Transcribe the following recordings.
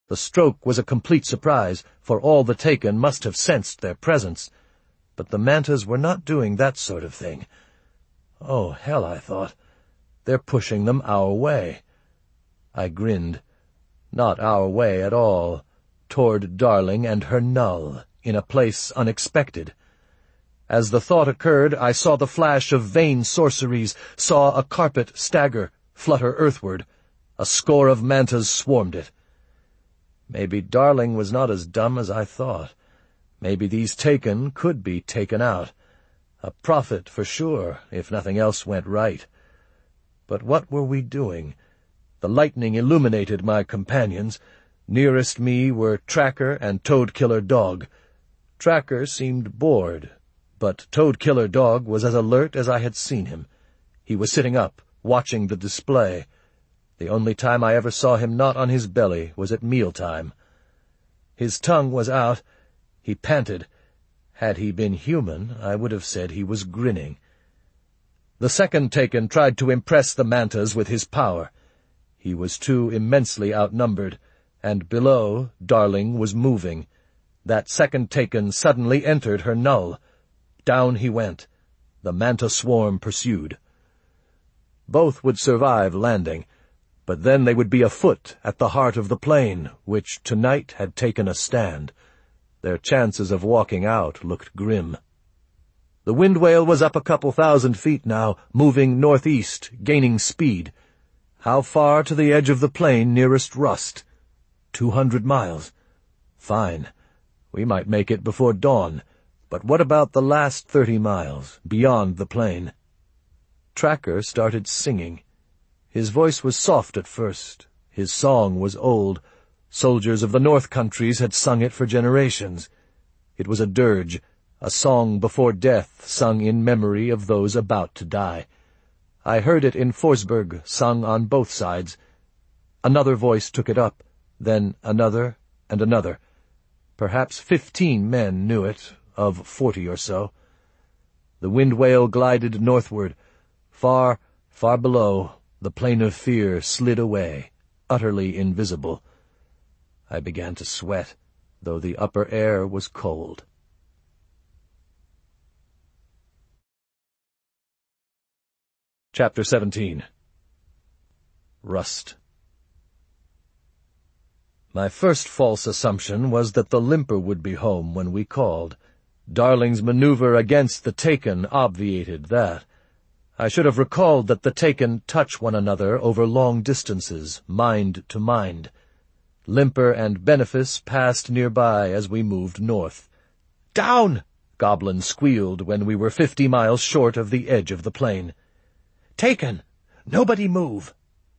The stroke was a complete surprise, for all the Taken must have sensed their presence. But the Mantas were not doing that sort of thing. Oh, hell, I thought. They're pushing them our way. I grinned. Not our way at all. Toward Darling and her null, in a place unexpected. As the thought occurred, I saw the flash of vain sorceries, saw a carpet stagger, flutter earthward. A score of Mantas swarmed it. Maybe Darling was not as dumb as I thought. Maybe these Taken could be taken out. A profit for sure, if nothing else went right. But what were we doing? The lightning illuminated my companions. Nearest me were Tracker and Toad-Killer Dog. Tracker seemed bored, but Toad-Killer Dog was as alert as I had seen him. He was sitting up, watching the display. The only time I ever saw him not on his belly was at mealtime. His tongue was out. He panted. Had he been human, I would have said he was grinning. The second Taken tried to impress the Mantas with his power. He was too immensely outnumbered, and below, Darling was moving. That second Taken suddenly entered her null. Down he went. The Manta swarm pursued. Both would survive landing, but then they would be afoot at the heart of the plain, which tonight had taken a stand. Their chances of walking out looked grim. The Wind Whale was up a couple 1,000 feet now, moving northeast, gaining speed. How far to the edge of the plain nearest Rust? 200 miles. Fine. We might make it before dawn. But what about the last 30 miles, beyond the plain? Tracker started singing. His voice was soft at first. His song was old. Soldiers of the North Countries had sung it for generations. It was a dirge, a song before death, sung in memory of those about to die. I heard it in Forsberg, sung on both sides. Another voice took it up, then another and another. Perhaps 15 men knew it, of 40 or so. The Wind Whale glided northward. Far, far below, the plain of fear slid away, utterly invisible. I began to sweat, though the upper air was cold. Chapter 17. Rust. My first false assumption was that the Limper would be home when we called. Darling's maneuver against the Taken obviated that. I should have recalled that the Taken touch one another over long distances, mind to mind. Limper and Benefice passed nearby as we moved north. "Down!" Goblin squealed when we were 50 miles short of the edge of the plain. "Taken! Nobody move!"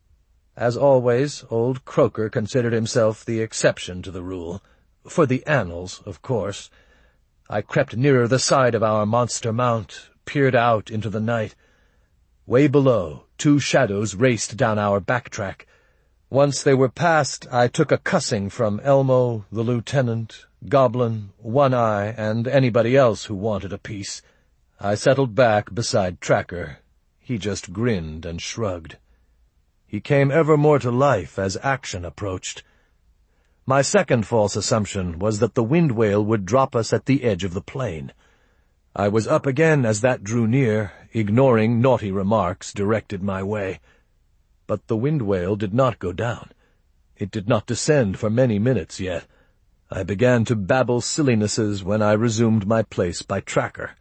As always, old Croker considered himself the exception to the rule. For the annals, of course. I crept nearer the side of our monster mount, peered out into the night. Way below, 2 shadows raced down our backtrack. Once they were past, I took a cussing from Elmo, the lieutenant, Goblin, One-Eye, and anybody else who wanted a piece. I settled back beside Tracker. He just grinned and shrugged. He came ever more to life as action approached. My second false assumption was that the Wind Whale would drop us at the edge of the plain. I was up again as that drew near, ignoring naughty remarks directed my way. But the Wind Whale did not go down. It did not descend for many minutes yet. I began to babble sillinesses when I resumed my place by Tracker.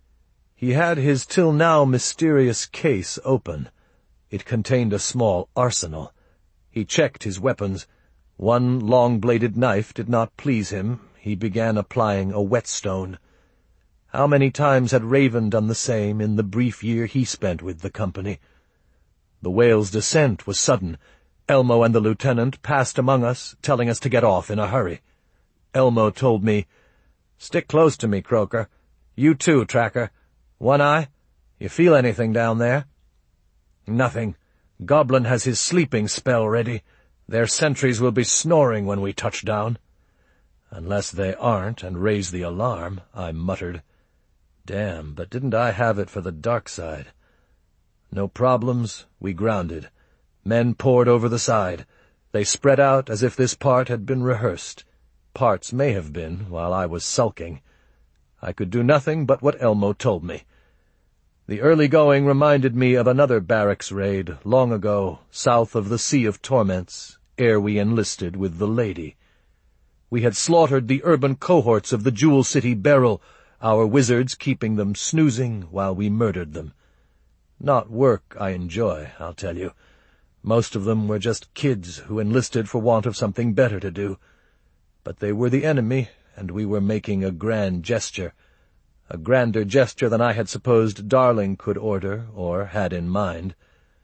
He had his till now mysterious case open. It contained a small arsenal. He checked his weapons. One long-bladed knife did not please him. He began applying a whetstone. How many times had Raven done the same in the brief year he spent with the company? The whale's descent was sudden. Elmo and the lieutenant passed among us, telling us to get off in a hurry. Elmo told me, "Stick close to me, Croker. You too, Tracker. One-Eye, you feel anything down there?" "Nothing. Goblin has his sleeping spell ready. Their sentries will be snoring when we touch down." "Unless they aren't and raise the alarm," I muttered. Damn, but didn't I have it for the dark side? No problems, we grounded. Men poured over the side. They spread out as if this part had been rehearsed. Parts may have been, while I was sulking. I could do nothing but what Elmo told me. The early going reminded me of another barracks raid, long ago, south of the Sea of Torments, ere we enlisted with the Lady. We had slaughtered the urban cohorts of the Jewel City Beryl, our wizards keeping them snoozing while we murdered them. Not work I enjoy, I'll tell you. Most of them were just kids who enlisted for want of something better to do. But they were the enemy, and we were making a grand gesture. A grander gesture than I had supposed Darling could order or had in mind.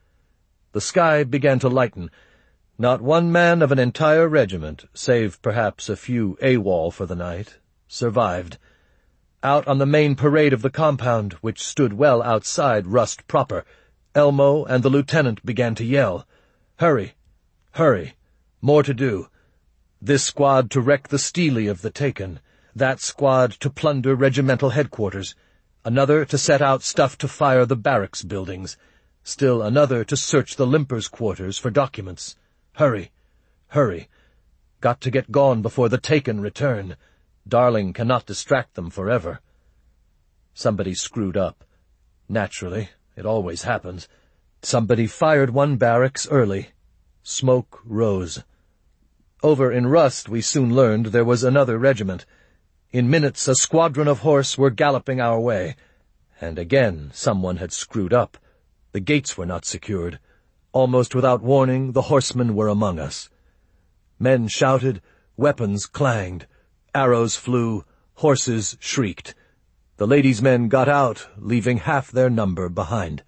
The sky began to lighten. Not one man of an entire regiment, save perhaps a few AWOL for the night, survived. Out on the main parade of the compound, which stood well outside Rust proper, Elmo and the lieutenant began to yell, "Hurry! Hurry! More to do. This squad to wreck the Stele of the Taken, that squad to plunder regimental headquarters, another to set out stuff to fire the barracks buildings, still another to search the Limpers' quarters for documents. Hurry! Hurry! Got to get gone before the Taken return. Darling cannot distract them forever." Somebody screwed up. Naturally, it always happens. Somebody fired one barracks early. Smoke rose. Over in Rust we soon learned there was another regiment. In minutes a squadron of horse were galloping our way. And again someone had screwed up. The gates were not secured. Almost without warning the horsemen were among us. Men shouted, weapons clanged, arrows flew, horses shrieked. The ladies' men got out, leaving half their number behind.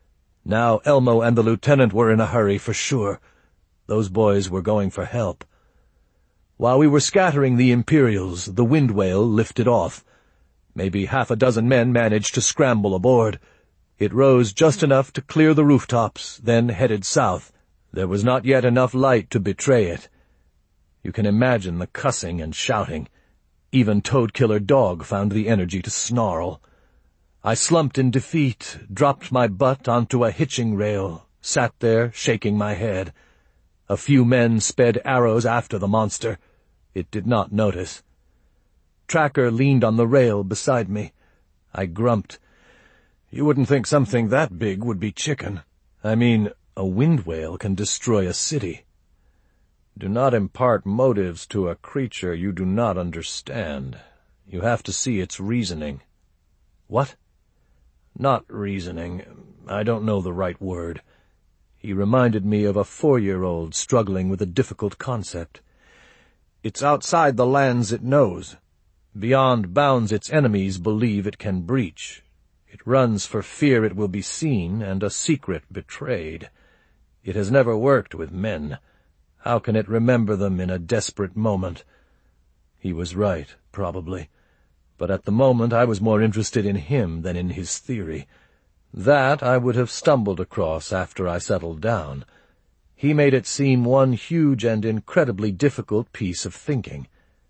Now Elmo and the lieutenant were in a hurry for sure. Those boys were going for help. While we were scattering the Imperials, the Wind Whale lifted off. Maybe half a dozen men managed to scramble aboard. It rose just enough to clear the rooftops, then headed south. There was not yet enough light to betray it. You can imagine the cussing and shouting. Even Toad-Killer Dog found the energy to snarl. I slumped in defeat, dropped my butt onto a hitching rail, sat there shaking my head. A few men sped arrows after the monster. It did not notice. Tracker leaned on the rail beside me. I grumped. "You wouldn't think something that big would be chicken. I mean, a wind whale can destroy a city." "Do not impart motives to a creature you do not understand. You have to see its reasoning." "What?" "Not reasoning. I don't know the right word." He reminded me of a 4-year-old struggling with a difficult concept. "It's outside the lands it knows. Beyond bounds its enemies believe it can breach. It runs for fear it will be seen and a secret betrayed. It has never worked with men. How can it remember them in a desperate moment?" He was right, probably. But at the moment I was more interested in him than in his theory. That I would have stumbled across after I settled down. He made it seem one huge and incredibly difficult piece of thinking.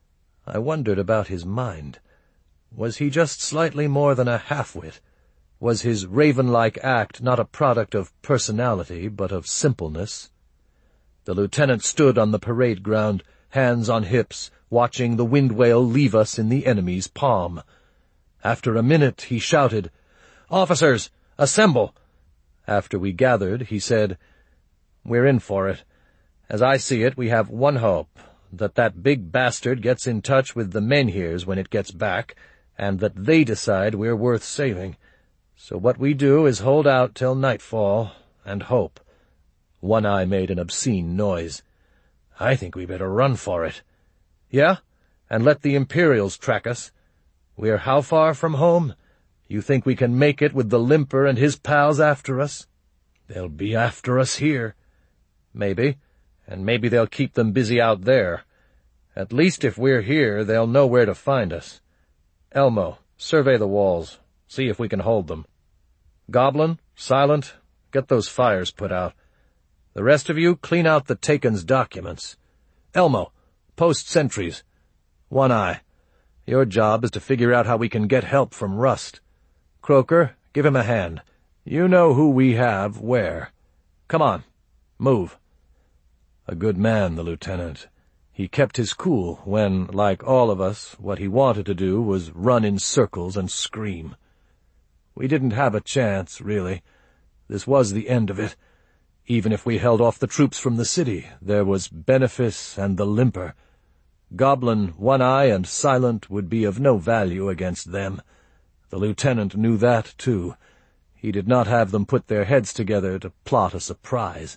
I wondered about his mind. Was he just slightly more than a half-wit? Was his raven-like act not a product of personality, but of simpleness? The lieutenant stood on the parade ground, hands on hips, watching the wind whale leave us in the enemy's palm. After a minute he shouted, "Officers, assemble!" After we gathered, he said, "We're in for it. As I see it, we have one hope, that big bastard gets in touch with the Menhirs when it gets back, and that they decide we're worth saving. So what we do is hold out till nightfall, and hope." One Eye made an obscene noise. "I think we better run for it." "Yeah? And let the Imperials track us. We're how far from home? You think we can make it with the Limper and his pals after us?" "They'll be after us here." "Maybe. And maybe they'll keep them busy out there. At least if we're here, they'll know where to find us. Elmo, survey the walls. See if we can hold them. Goblin, Silent, get those fires put out. The rest of you, clean out the Taken's documents. Elmo, post sentries. One Eye, your job is to figure out how we can get help from Rust. Croaker, give him a hand. You know who we have where. Come on, move." A good man, the lieutenant. He kept his cool when, like all of us, what he wanted to do was run in circles and scream. We didn't have a chance, really. This was the end of it. Even if we held off the troops from the city, there was Benefice and the Limper. Goblin, One-Eye, and Silent would be of no value against them. The lieutenant knew that, too. He did not have them put their heads together to plot a surprise.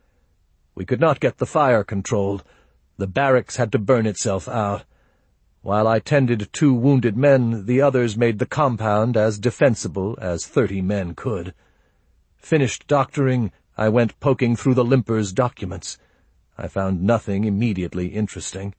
We could not get the fire controlled. The barracks had to burn itself out. While I tended 2 wounded men, the others made the compound as defensible as 30 men could. Finished doctoring, I went poking through the Limper's documents. I found nothing immediately interesting.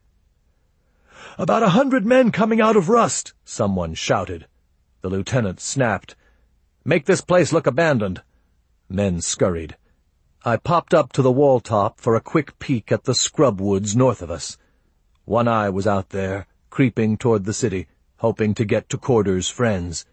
"About 100 men coming out of Rust," someone shouted. The lieutenant snapped, "Make this place look abandoned." Men scurried. I popped up to the wall top for a quick peek at the scrub woods north of us. One-Eye was out there, creeping toward the city, hoping to get to Corder's friends.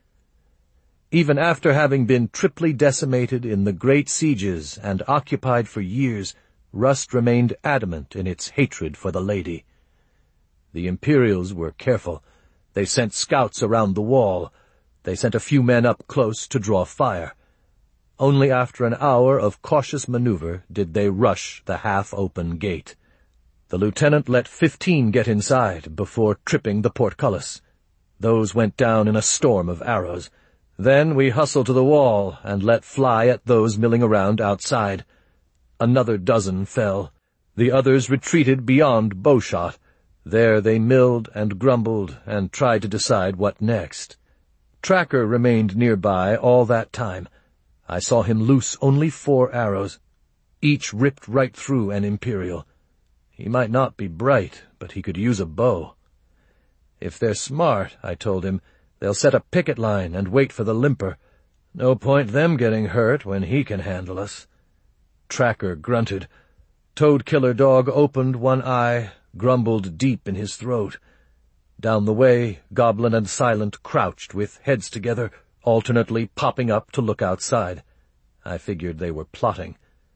Even after having been triply decimated in the great sieges and occupied for years, Rust remained adamant in its hatred for the lady. The Imperials were careful. They sent scouts around the wall. They sent a few men up close to draw fire. Only after an hour of cautious maneuver did they rush the half-open gate. The lieutenant let 15 get inside before tripping the portcullis. Those went down in a storm of arrows. Then we hustled to the wall and let fly at those milling around outside. Another dozen fell. The others retreated beyond bowshot. There they milled and grumbled and tried to decide what next. Tracker remained nearby all that time. I saw him loose only 4 arrows. Each ripped right through an Imperial. He might not be bright, but he could use a bow. If they're smart, I told him, they'll set a picket line and wait for the Limper. No point them getting hurt when he can handle us. Tracker grunted. Toad-Killer Dog opened one eye, grumbled deep in his throat. Down the way, Goblin and Silent crouched with heads together, alternately popping up to look outside. I figured they were plotting.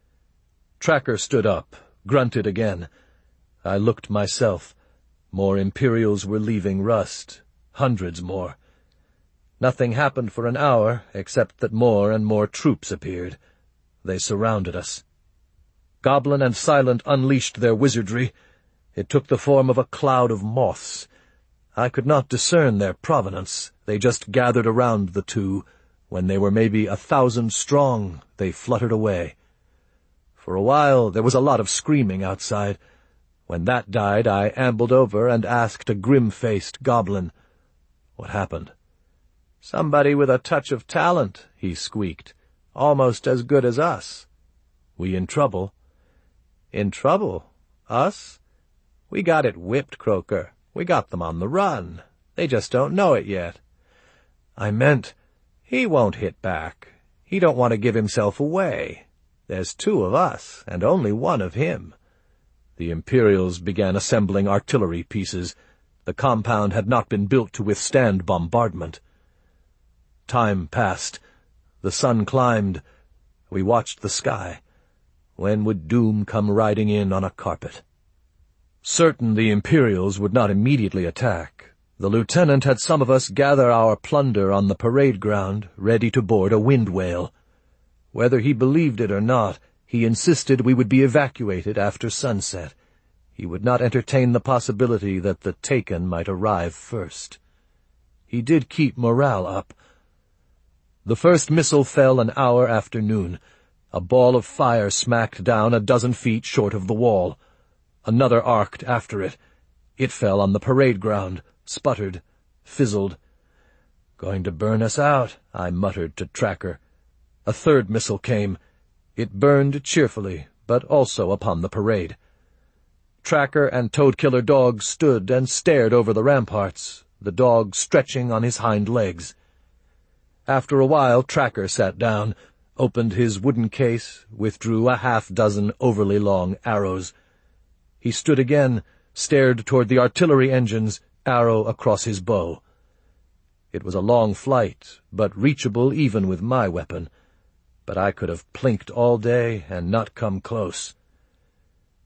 Tracker stood up, grunted again. I looked myself. More Imperials were leaving Rust. Hundreds more. Nothing happened for an hour, except that more and more troops appeared. They surrounded us. Goblin and Silent unleashed their wizardry. It took the form of a cloud of moths. I could not discern their provenance. They just gathered around the 2. When they were maybe 1,000 strong, they fluttered away. For a while there was a lot of screaming outside. When that died, I ambled over and asked a grim-faced goblin. What happened? "Somebody with a touch of talent," he squeaked. "Almost as good as us." "We in trouble?" "In trouble? Us? We got it whipped, Croker. We got them on the run. They just don't know it yet." "I meant—" "He won't hit back. He don't want to give himself away. There's 2 of us, and only 1 of him." The Imperials began assembling artillery pieces. The compound had not been built to withstand bombardment. Time passed. The sun climbed. We watched the sky. When would doom come riding in on a carpet? Certain the Imperials would not immediately attack. The lieutenant had some of us gather our plunder on the parade ground, ready to board a wind whale. Whether he believed it or not, he insisted we would be evacuated after sunset. He would not entertain the possibility that the Taken might arrive first. He did keep morale up. The first missile fell an hour after noon. A ball of fire smacked down a dozen feet short of the wall. Another arced after it. It fell on the parade ground, sputtered, fizzled. "Going to burn us out," I muttered to Tracker. A third missile came. It burned cheerfully, but also upon the parade. Tracker and Toad-Killer Dog stood and stared over the ramparts, the dog stretching on his hind legs. After a while, Tracker sat down, opened his wooden case, withdrew a half-dozen overly long arrows. He stood again, stared toward the artillery engines, arrow across his bow. It was a long flight, but reachable even with my weapon. But I could have plinked all day and not come close.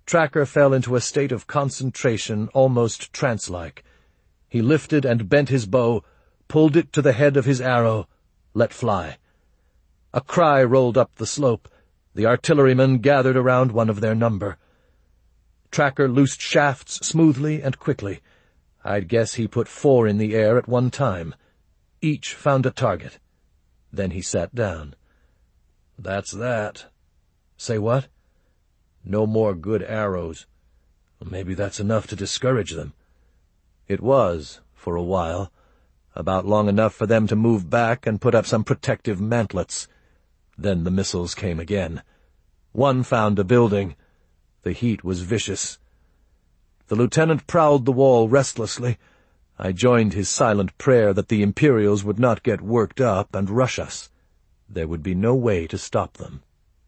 Tracker fell into a state of concentration almost trance-like. He lifted and bent his bow, pulled it to the head of his arrow, let fly. A cry rolled up the slope. The artillerymen gathered around one of their number. Tracker loosed shafts smoothly and quickly. I'd guess he put 4 in the air at one time. Each found a target. Then he sat down. "That's that." "Say what?" "No more good arrows." "Maybe that's enough to discourage them." It was, for a while, about long enough for them to move back and put up some protective mantlets. Then the missiles came again. One found a building. The heat was vicious. The lieutenant prowled the wall restlessly. I joined his silent prayer that the Imperials would not get worked up and rush us. There would be no way to stop them.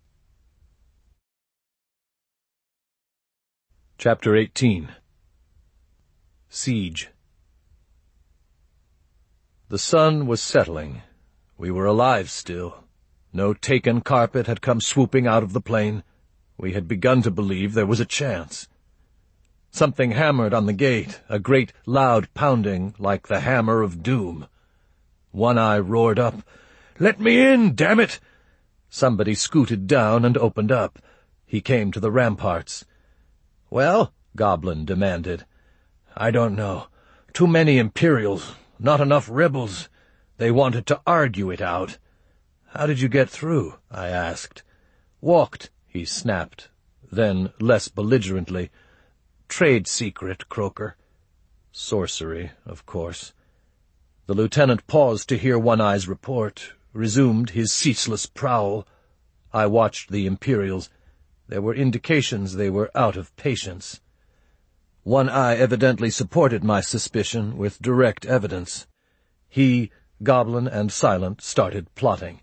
Chapter 18. Siege. The sun was settling. We were alive still. No taken carpet had come swooping out of the plain. We had begun to believe there was a chance. Something hammered on the gate, a great loud pounding like the hammer of doom. One-Eye roared up, "Let me in, damn it!" Somebody scooted down and opened up. He came to the ramparts. "Well?" Goblin demanded. "I don't know. Too many Imperials, not enough rebels. They wanted to argue it out." "How did you get through?" I asked. "Walked," he snapped. Then, less belligerently, "Trade secret, Croker." Sorcery, of course. The lieutenant paused to hear One-Eye's report, resumed his ceaseless prowl. I watched the Imperials. There were indications they were out of patience. One-Eye evidently supported my suspicion with direct evidence. He, Goblin, and Silent started plotting.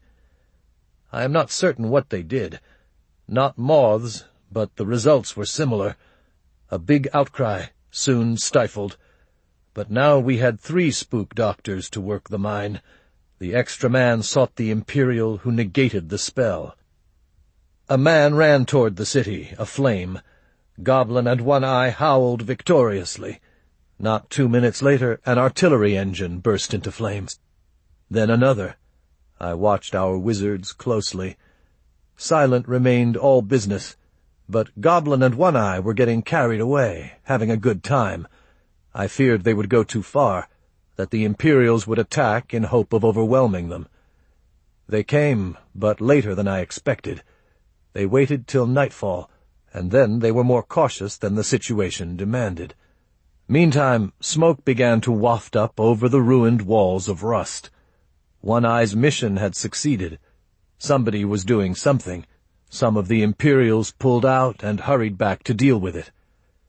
I am not certain what they did. Not moths, but the results were similar. A big outcry, soon stifled. But now we had 3 spook doctors to work the mine. The extra man sought the Imperial who negated the spell. A man ran toward the city, aflame. Goblin and One-Eye howled victoriously. Not 2 minutes later, an artillery engine burst into flames. Then another. I watched our wizards closely. Silent remained all business, but Goblin and One-Eye were getting carried away, having a good time. I feared they would go too far, that the Imperials would attack in hope of overwhelming them. They came, but later than I expected. They waited till nightfall, and then they were more cautious than the situation demanded. Meantime, smoke began to waft up over the ruined walls of Rust. One-Eye's mission had succeeded. Somebody was doing something. Some of the Imperials pulled out and hurried back to deal with it.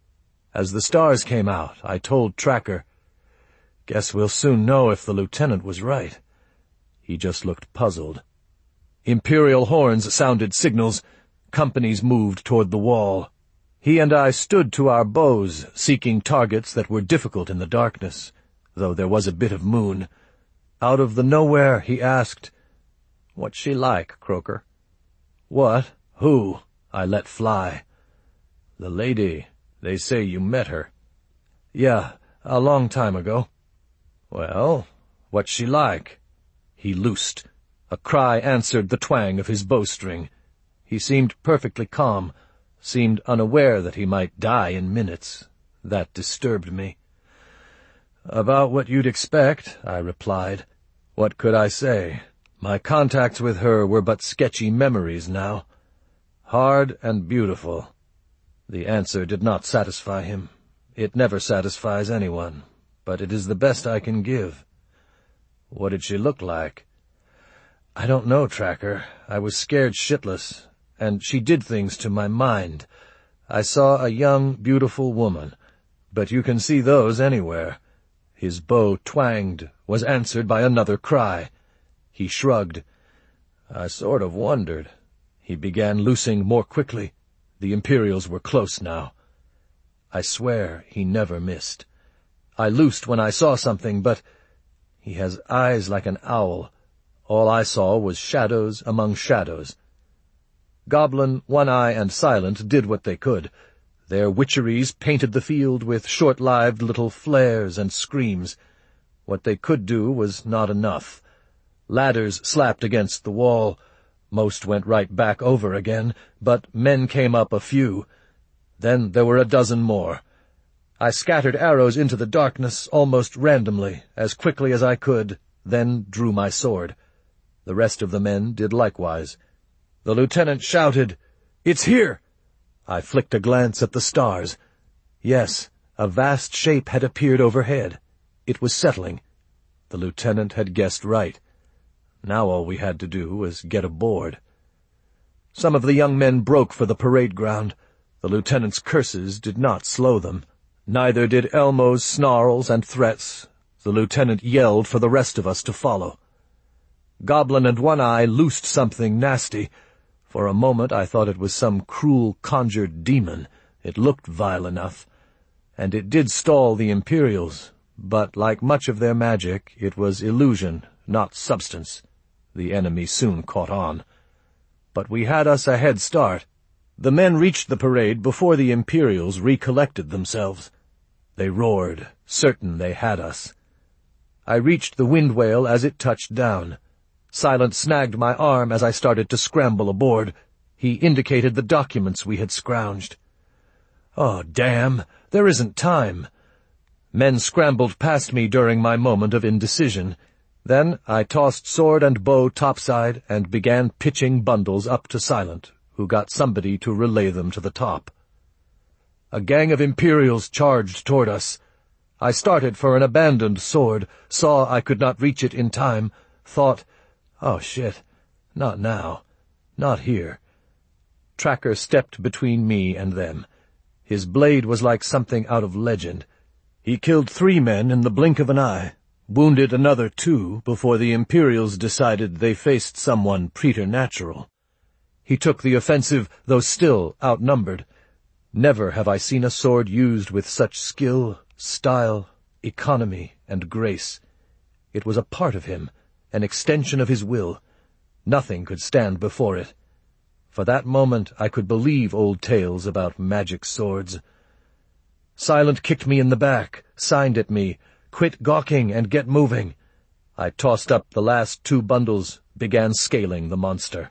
As the stars came out, I told Tracker, "Guess we'll soon know if the lieutenant was right." He just looked puzzled. Imperial horns sounded signals. Companies moved toward the wall. He and I stood to our bows, seeking targets that were difficult in the darkness, though there was a bit of moon. Out of the nowhere, he asked, "What's she like, Croker?" "What? Who?" I let fly. "The lady. They say you met her." "Yeah, a long time ago." "Well, what's she like?" He loosed. A cry answered the twang of his bowstring. He seemed perfectly calm, seemed unaware that he might die in minutes. That disturbed me. "About what you'd expect," I replied. What could I say? My contacts with her were but sketchy memories now. Hard and beautiful. The answer did not satisfy him. It never satisfies anyone, but it is the best I can give. What did she look like? I don't know, Tracker. I was scared shitless, and she did things to my mind. I saw a young, beautiful woman, but you can see those anywhere. His bow twanged, was answered by another cry. He shrugged. I sort of wondered. He began loosing more quickly. The Imperials were close now. I swear he never missed. I loosed when I saw something, but he has eyes like an owl. All I saw was shadows among shadows. Goblin, One-Eye, and Silent did what they could. Their witcheries painted the field with short-lived little flares and screams. What they could do was not enough. Ladders slapped against the wall. Most went right back over again, but men came up a few. Then there were a dozen more. I scattered arrows into the darkness almost randomly, as quickly as I could, then drew my sword. The rest of the men did likewise. The lieutenant shouted, "It's here!" I flicked a glance at the stars. Yes, a vast shape had appeared overhead. It was settling. The lieutenant had guessed right. Now all we had to do was get aboard. Some of the young men broke for the parade ground. The lieutenant's curses did not slow them. Neither did Elmo's snarls and threats. The lieutenant yelled for the rest of us to follow. Goblin and One-Eye loosed something nasty. For a moment I thought it was some cruel conjured demon. It looked vile enough. And it did stall the Imperials, but like much of their magic, it was illusion, not substance. The enemy soon caught on. But we had us a head start. The men reached the parade before the Imperials recollected themselves. They roared, certain they had us. I reached the wind whale as it touched down. Silent snagged my arm as I started to scramble aboard. He indicated the documents we had scrounged. "Oh, damn! There isn't time!" Men scrambled past me during my moment of indecision. Then I tossed sword and bow topside and began pitching bundles up to Silent, who got somebody to relay them to the top. A gang of Imperials charged toward us. I started for an abandoned sword, saw I could not reach it in time, thought, "Oh, shit, not now, not here." Tracker stepped between me and them. His blade was like something out of legend. He killed 3 men in the blink of an eye, wounded another 2 before the Imperials decided they faced someone preternatural. He took the offensive, though still outnumbered. Never have I seen a sword used with such skill, style, economy, and grace. It was a part of him, an extension of his will. Nothing could stand before it. For that moment I could believe old tales about magic swords. Silent kicked me in the back, signed at me, "Quit gawking and get moving." I tossed up the last 2 bundles, began scaling the monster.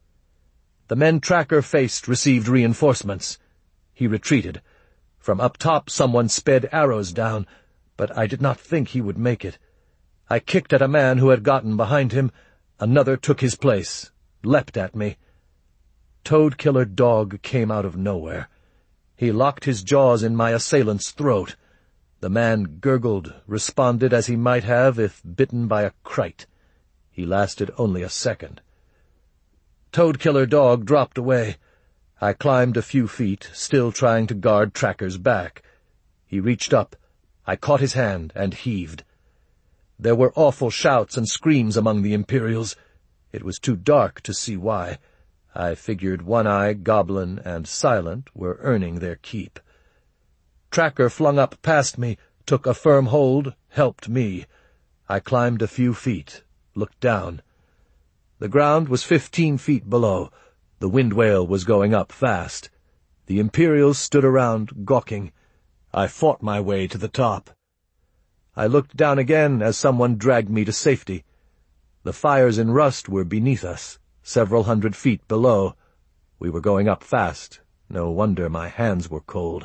The men Tracker faced received reinforcements. He retreated. From up top someone sped arrows down, but I did not think he would make it. I kicked at a man who had gotten behind him. Another took his place, leapt at me. Toad-Killer Dog came out of nowhere. He locked his jaws in my assailant's throat. The man gurgled, responded as he might have if bitten by a krite. He lasted only a second. Toad-Killer Dog dropped away. I climbed a few feet, still trying to guard Tracker's back. He reached up. I caught his hand and heaved. There were awful shouts and screams among the Imperials. It was too dark to see why. I figured One-Eye, Goblin, and Silent were earning their keep. Tracker flung up past me, took a firm hold, helped me. I climbed a few feet, looked down. The ground was 15 feet below. The wind whale was going up fast. The Imperials stood around, gawking. I fought my way to the top. I looked down again as someone dragged me to safety. The fires in Rust were beneath us, several hundred feet below. We were going up fast. No wonder my hands were cold.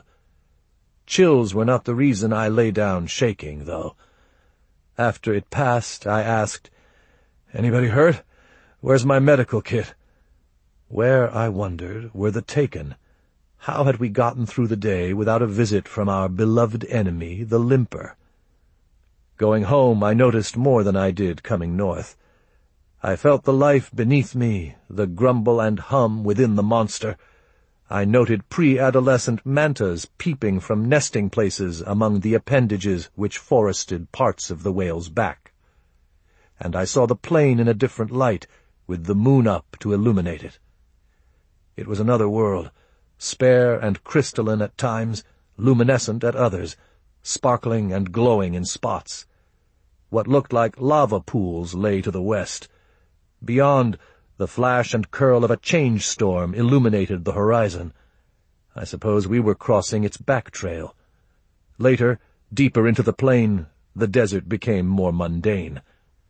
Chills were not the reason I lay down shaking, though. After it passed, I asked, "Anybody hurt? Where's my medical kit?" Where, I wondered, were the Taken? How had we gotten through the day without a visit from our beloved enemy, the Limper? Going home, I noticed more than I did coming north. I felt the life beneath me, the grumble and hum within the monster. I noted pre-adolescent mantas peeping from nesting places among the appendages which forested parts of the whale's back. And I saw the plain in a different light, with the moon up to illuminate it. It was another world, spare and crystalline at times, luminescent at others, sparkling and glowing in spots. What looked like lava pools lay to the west. Beyond, the flash and curl of a change storm illuminated the horizon. I suppose we were crossing its back trail. Later, deeper into the plain, the desert became more mundane.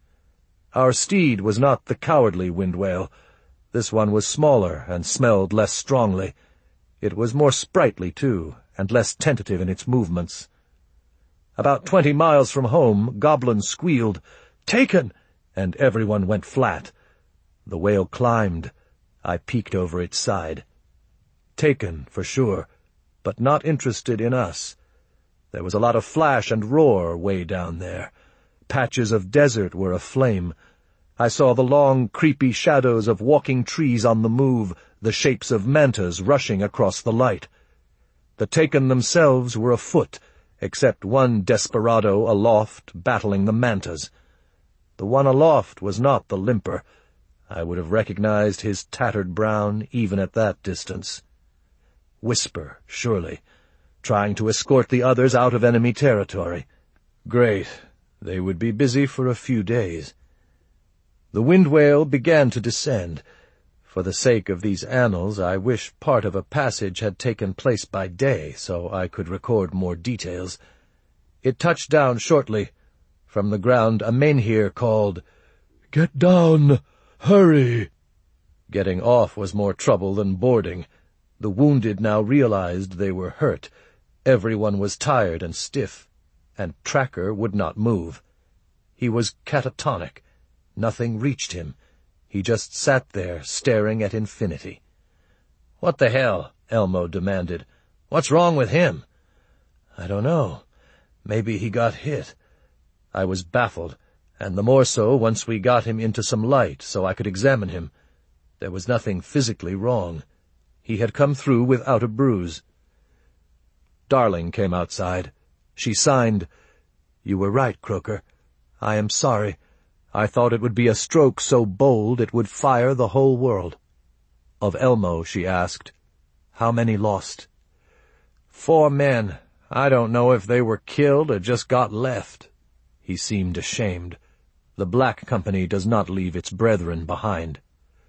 Our steed was not the cowardly wind-whale. This one was smaller and smelled less strongly. It was more sprightly, too, and less tentative in its movements. About 20 miles from home, Goblin squealed, "Taken!" and everyone went flat. The whale climbed. I peeked over its side. Taken, for sure, but not interested in us. There was a lot of flash and roar way down there. Patches of desert were aflame. I saw the long, creepy shadows of walking trees on the move, the shapes of mantas rushing across the light. The Taken themselves were afoot, except one desperado aloft battling the mantas. The one aloft was not the limper. I would have recognized his tattered brown even at that distance. Whisper, surely, trying to escort the others out of enemy territory. Great. They would be busy for a few days. The wind-whale began to descend. For the sake of these annals, I wish part of a passage had taken place by day, so I could record more details. It touched down shortly. From the ground a menhir called, "Get down! Hurry!" Getting off was more trouble than boarding. The wounded now realized they were hurt. Everyone was tired and stiff, and Tracker would not move. He was catatonic. Nothing reached him. He just sat there, staring at infinity. "What the hell?" Elmo demanded. "What's wrong with him?" "I don't know. Maybe he got hit." I was baffled, and the more so once we got him into some light so I could examine him. There was nothing physically wrong. He had come through without a bruise. Darling came outside. She signed, "You were right, Croker. I am sorry. I thought it would be a stroke so bold it would fire the whole world." Of Elmo, she asked, "How many lost?" 4 men. I don't know if they were killed or just got left." He seemed ashamed. The Black Company does not leave its brethren behind.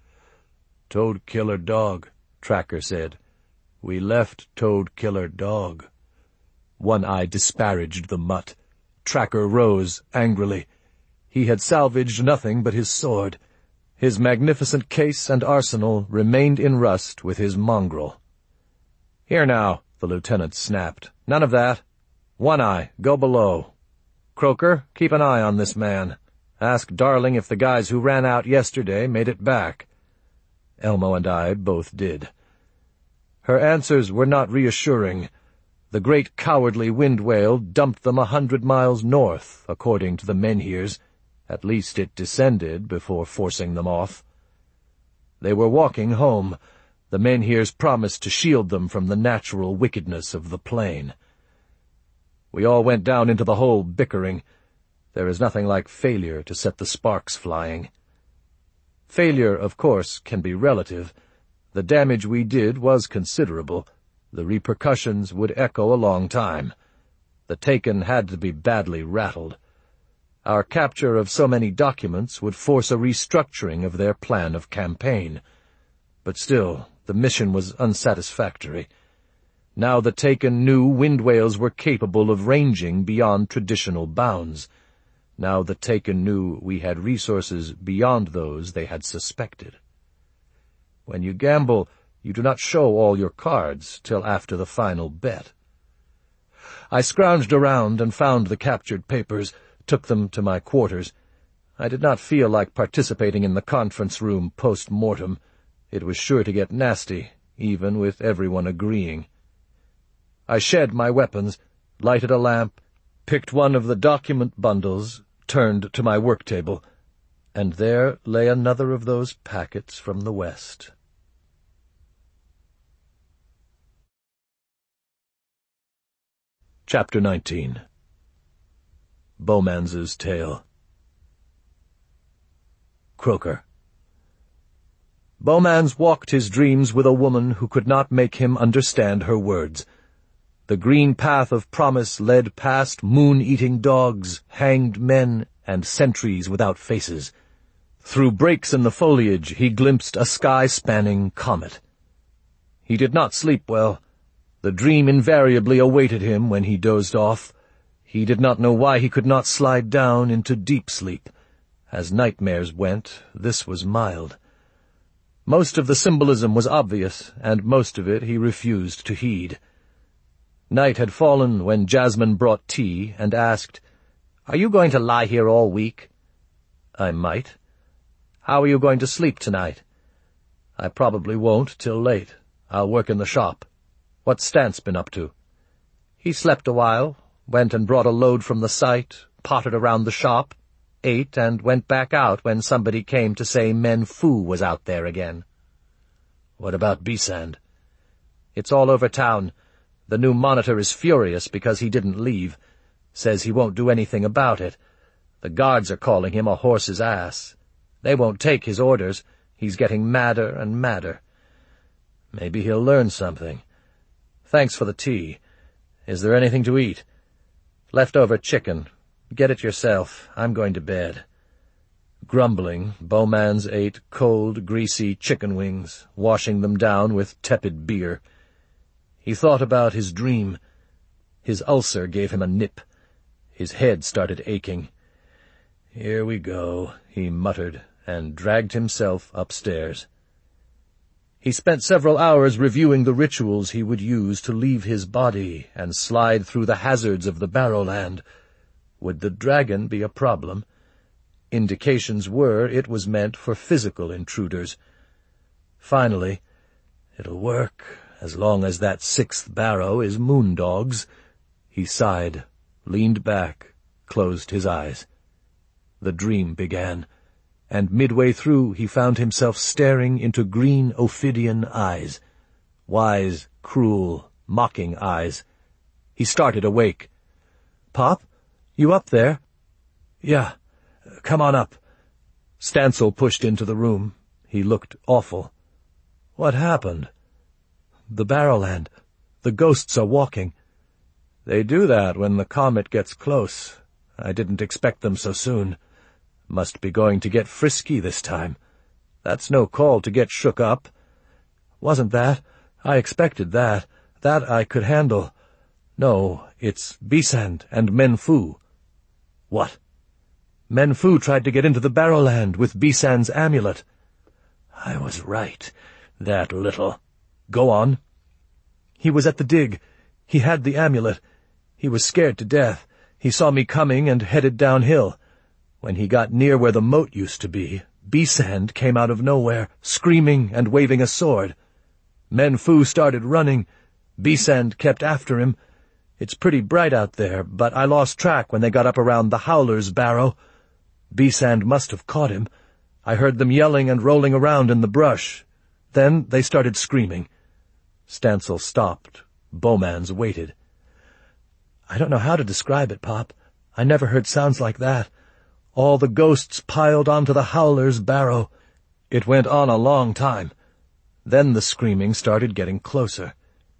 "Toad Killer Dog," Tracker said. "We left Toad Killer Dog." One Eye disparaged the mutt. Tracker rose angrily. He had salvaged nothing but his sword. His magnificent case and arsenal remained in rust with his mongrel. "Here now," the lieutenant snapped. "None of that. One Eye, go below. Croker, keep an eye on this man. Ask Darling if the guys who ran out yesterday made it back." Elmo and I both did. Her answers were not reassuring. The great cowardly wind-whale dumped them 100 miles north, according to the menhirs. At least it descended before forcing them off. They were walking home. The menhirs promised to shield them from the natural wickedness of the plain. We all went down into the hole bickering. There is nothing like failure to set the sparks flying. Failure, of course, can be relative. The damage we did was considerable. The repercussions would echo a long time. The Taken had to be badly rattled. Our capture of so many documents would force a restructuring of their plan of campaign. But still, the mission was unsatisfactory. Now the Taken knew wind-whales were capable of ranging beyond traditional bounds. Now the Taken knew we had resources beyond those they had suspected. When you gamble, you do not show all your cards till after the final bet. I scrounged around and found the captured papers, took them to my quarters. I did not feel like participating in the conference room post-mortem. It was sure to get nasty, even with everyone agreeing. I shed my weapons, lighted a lamp, picked one of the document bundles, turned to my work table, and there lay another of those packets from the West. Chapter 19. Bowman's Tale. Croker. Bowmans walked his dreams with a woman who could not make him understand her words. The green path of promise led past moon-eating dogs, hanged men, and sentries without faces. Through breaks in the foliage he glimpsed a sky-spanning comet. He did not sleep well. The dream invariably awaited him when he dozed off. He did not know why he could not slide down into deep sleep. As nightmares went, this was mild. Most of the symbolism was obvious, and most of it he refused to heed. Night had fallen when Jasmine brought tea and asked, "Are you going to lie here all week?" "I might." "How are you going to sleep tonight?" "I probably won't till late. I'll work in the shop. What's Stance been up to?" "He slept a while, went and brought a load from the site, pottered around the shop, ate, and went back out when somebody came to say Men Fu was out there again." "What about Bisand?" "It's all over town. The new monitor is furious because he didn't leave. Says he won't do anything about it. The guards are calling him a horse's ass. They won't take his orders. He's getting madder and madder." "Maybe he'll learn something. Thanks for the tea. Is there anything to eat?" "Leftover chicken. Get it yourself. I'm going to bed." Grumbling, Bowmans ate cold, greasy chicken wings, washing them down with tepid beer. He thought about his dream. His ulcer gave him a nip. His head started aching. "Here we go," he muttered, and dragged himself upstairs. He spent several hours reviewing the rituals he would use to leave his body and slide through the hazards of the Barrowland. Would the dragon be a problem? Indications were it was meant for physical intruders. Finally, "It'll work, as long as that 6th barrow is Moondog's." He sighed, leaned back, closed his eyes. The dream began, and midway through he found himself staring into green ophidian eyes. Wise, cruel, mocking eyes. He started awake. "Pop, you up there?" "Yeah. Come on up." Stancil pushed into the room. He looked awful. "What happened?" "The Barrowland. The ghosts are walking." "They do that when the comet gets close. I didn't expect them so soon. Must be going to get frisky this time. That's no call to get shook up." "Wasn't that? I expected that. That I could handle. No, it's Bisand and Men Fu." "What?" "Men Fu tried to get into the Barrowland with Bisand's amulet." "I was right. That little—" "Go on." "He was at the dig. He had the amulet. He was scared to death. He saw me coming and headed downhill. When he got near where the moat used to be, Bisand came out of nowhere, screaming and waving a sword. Men Fu started running. Bisand kept after him. It's pretty bright out there, but I lost track when they got up around the Howler's barrow. Bisand must have caught him. I heard them yelling and rolling around in the brush. Then they started screaming." Stancil stopped. Bowmans waited. "I don't know how to describe it, Pop. I never heard sounds like that. All the ghosts piled onto the Howler's barrow. It went on a long time. Then the screaming started getting closer."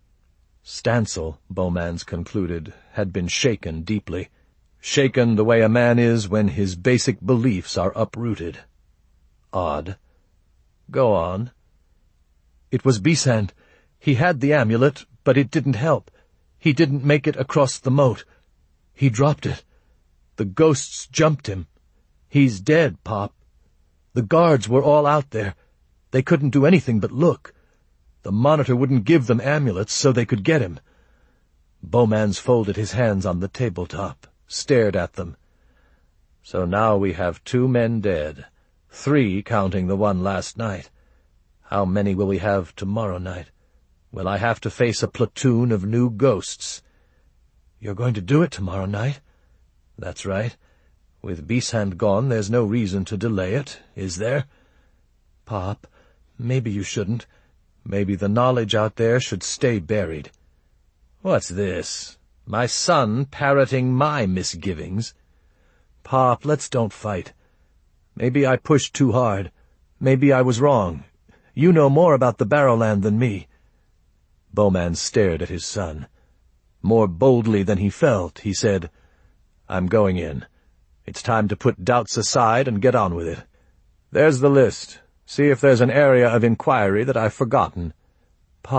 Stancil, Bowmans concluded, had been shaken deeply. Shaken the way a man is when his basic beliefs are uprooted. Odd. "Go on." "It was Bisand. He had the amulet, but it didn't help. He didn't make it across the moat. He dropped it. The ghosts jumped him. He's dead, Pop. The guards were all out there. They couldn't do anything but look. The monitor wouldn't give them amulets so they could get him." Bowmans folded his hands on the tabletop, stared at them. "So now we have 2 men dead, 3 counting the one last night. How many will we have tomorrow night? Will I have to face a platoon of new ghosts?" "You're going to do it tomorrow night?" "That's right. With Bisand gone, there's no reason to delay it, is there?" "Pop, maybe you shouldn't. Maybe the knowledge out there should stay buried." "What's this? My son parroting my misgivings?" "Pop, let's don't fight. Maybe I pushed too hard. Maybe I was wrong. You know more about the Barrowland than me." Bowmans stared at his son. More boldly than he felt, he said, "I'm going in. It's time to put doubts aside and get on with it. There's the list. See if there's an area of inquiry that I've forgotten." "Pop,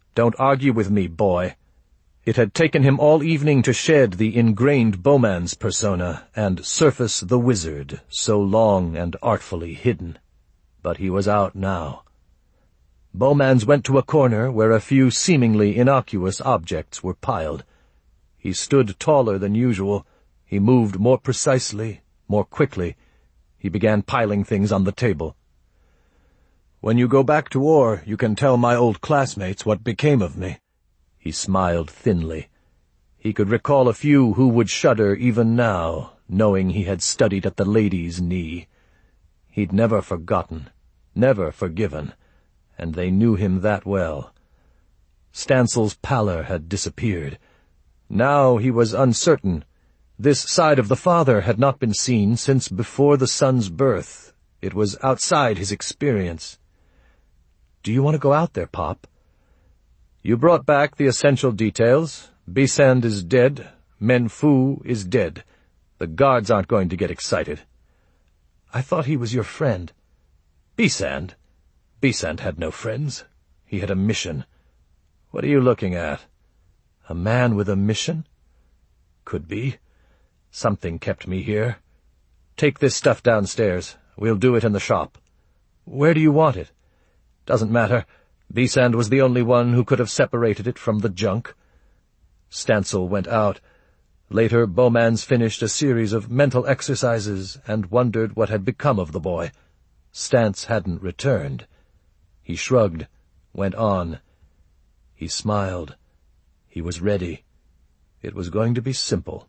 Don't argue with me, boy." It had taken him all evening to shed the ingrained Bowman's persona and surface the wizard, so long and artfully hidden. But he was out now. Bowman's went to a corner where a few seemingly innocuous objects were piled. He stood taller than usual. He moved more precisely, more quickly. He began piling things on the table. "When you go back to war, you can tell my old classmates what became of me." He smiled thinly. He could recall a few who would shudder even now, knowing he had studied at the lady's knee. He'd never forgotten, never forgiven, and they knew him that well. Stansel's pallor had disappeared. Now he was uncertain. This side of the father had not been seen since before the son's birth. It was outside his experience. "Do you want to go out there, Pop?" "You brought back the essential details. Bisand is dead. Men Fu is dead. The guards aren't going to get excited." "I thought he was your friend." "Bisand? Bisand had no friends. He had a mission. What are you looking at?" "A man with a mission?" "Could be. Something kept me here. Take this stuff downstairs. We'll do it in the shop." "Where do you want it?" "Doesn't matter. Bisand was the only one who could have separated it from the junk." Stansel went out. Later, Bowman's finished a series of mental exercises and wondered what had become of the boy. Stance hadn't returned. He shrugged, went on. He smiled. He was ready. It was going to be simple.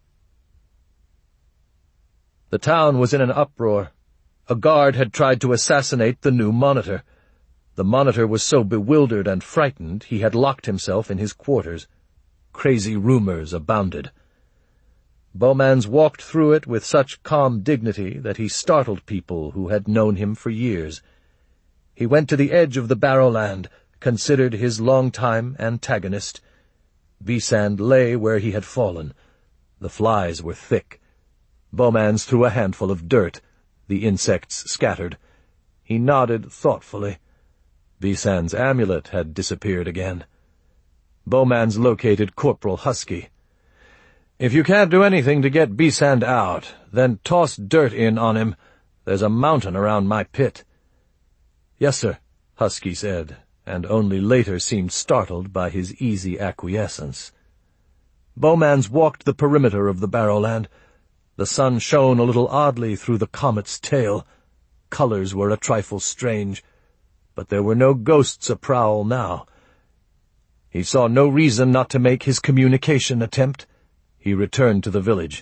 The town was in an uproar. A guard had tried to assassinate the new monitor. The monitor was so bewildered and frightened he had locked himself in his quarters. Crazy rumors abounded. Bowman's walked through it with such calm dignity that he startled people who had known him for years. He went to the edge of the Barrowland, considered his long-time antagonist. Bisand lay where he had fallen. The flies were thick. Bowman's threw a handful of dirt. The insects scattered. He nodded thoughtfully. Bisand's amulet had disappeared again. Bowman's located Corporal Husky. "If you can't do anything to get Bisand out, then toss dirt in on him. There's a mountain around my pit." "Yes, sir," Husky said, and only later seemed startled by his easy acquiescence. Bowman's walked the perimeter of the Barrowland. The sun shone a little oddly through the comet's tail. Colors were a trifle strange, but there were no ghosts a-prowl now. He saw no reason not to make his communication attempt. He returned to the village.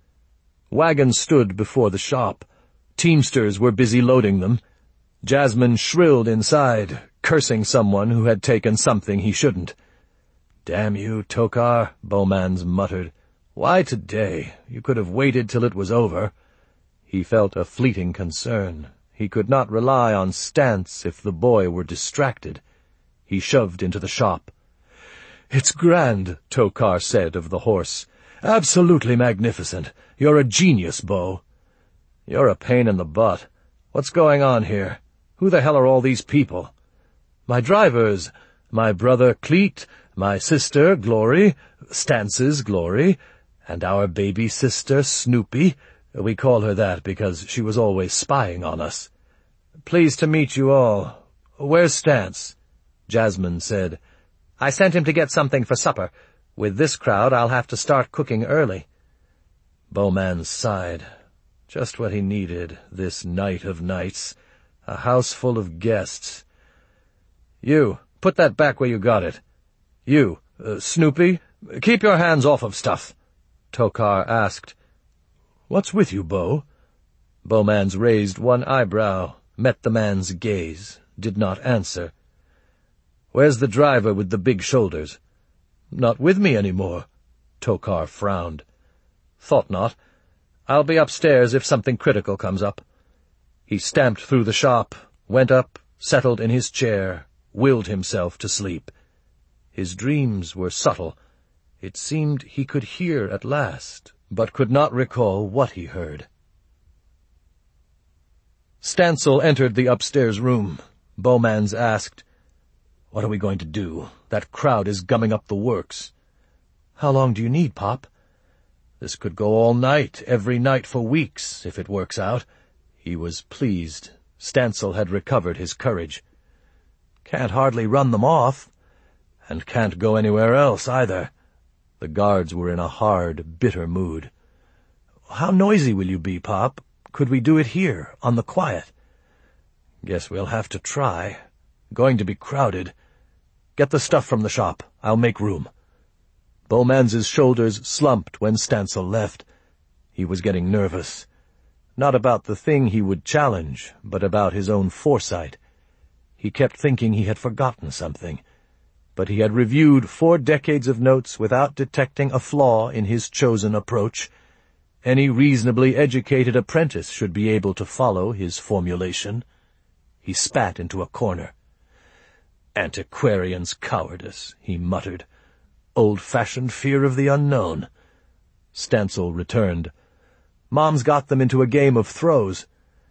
Wagons stood before the shop. Teamsters were busy loading them. Jasmine shrilled inside, cursing someone who had taken something he shouldn't. "Damn you, Tokar," Bowman's muttered. "Why today? You could have waited till it was over." He felt a fleeting concern. He could not rely on Stance if the boy were distracted. He shoved into the shop. "It's grand," Tokar said of the horse. "Absolutely magnificent. You're a genius, Bo." "You're a pain in the butt. What's going on here? Who the hell are all these people?" "My drivers. My brother Cleet, my sister Glory, Stance's Glory, and our baby sister Snoopy. We call her that because she was always spying on us." "Pleased to meet you all. Where's Stance?" Jasmine said. "I sent him to get something for supper. With this crowd, I'll have to start cooking early." Bowman sighed. Just what he needed, this night of nights. A house full of guests. "You, put that back where you got it. You, Snoopy, keep your hands off of stuff," Tokar asked. "What's with you, Bo?" Bowman's raised one eyebrow, met the man's gaze, did not answer. "Where's the driver with the big shoulders?" "Not with me anymore." Tokar frowned. "Thought not. I'll be upstairs if something critical comes up." He stamped through the shop, went up, settled in his chair, willed himself to sleep. His dreams were subtle. It seemed he could hear at last, but could not recall what he heard. Stansel entered the upstairs room. Bowman's asked, What are we going to do? That crowd is gumming up the works. How long do you need, Pop? This could go all night, every night for weeks, if it works out. He was pleased. Stancil had recovered his courage. Can't hardly run them off. And can't go anywhere else, either. The guards were in a hard, bitter mood. How noisy will you be, Pop? Could we do it here, on the quiet? Guess we'll have to try. Going to be crowded. Get the stuff from the shop. I'll make room. Bowmans's shoulders slumped when Stancil left. He was getting nervous. Not about the thing he would challenge, but about his own foresight. He kept thinking he had forgotten something. But he had reviewed 4 decades of notes without detecting a flaw in his chosen approach. Any reasonably educated apprentice should be able to follow his formulation. He spat into a corner. Antiquarian's cowardice, he muttered. Old-fashioned fear of the unknown. Stancil returned. Mom's got them into a game of throws.